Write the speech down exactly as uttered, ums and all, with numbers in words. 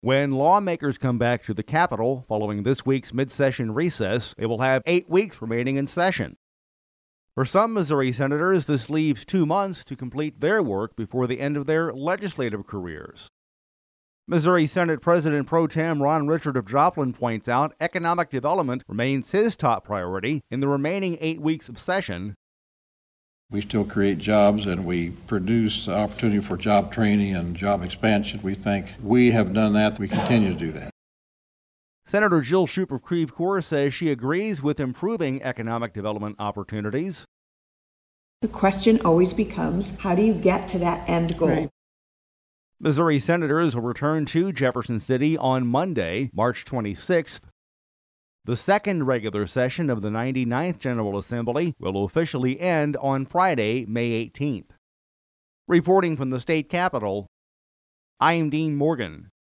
When lawmakers come back to the Capitol following this week's mid-session recess, they will have eight weeks remaining in session. For some Missouri senators, this leaves two months to complete their work before the end of their legislative careers. Missouri Senate President Pro Tem Ron Richard of Joplin points out economic development remains his top priority in the remaining eight weeks of session. We still create jobs and we produce opportunity for job training and job expansion. We think we have done that. We continue to do that. Senator Jill Shoup of Creve Coeur says she agrees with improving economic development opportunities. The question always becomes, how do you get to that end goal? Right. Missouri senators will return to Jefferson City on Monday, March twenty-sixth. The second regular session of the ninety-ninth General Assembly will officially end on Friday, May eighteenth. Reporting from the state capitol, I'm Dean Morgan.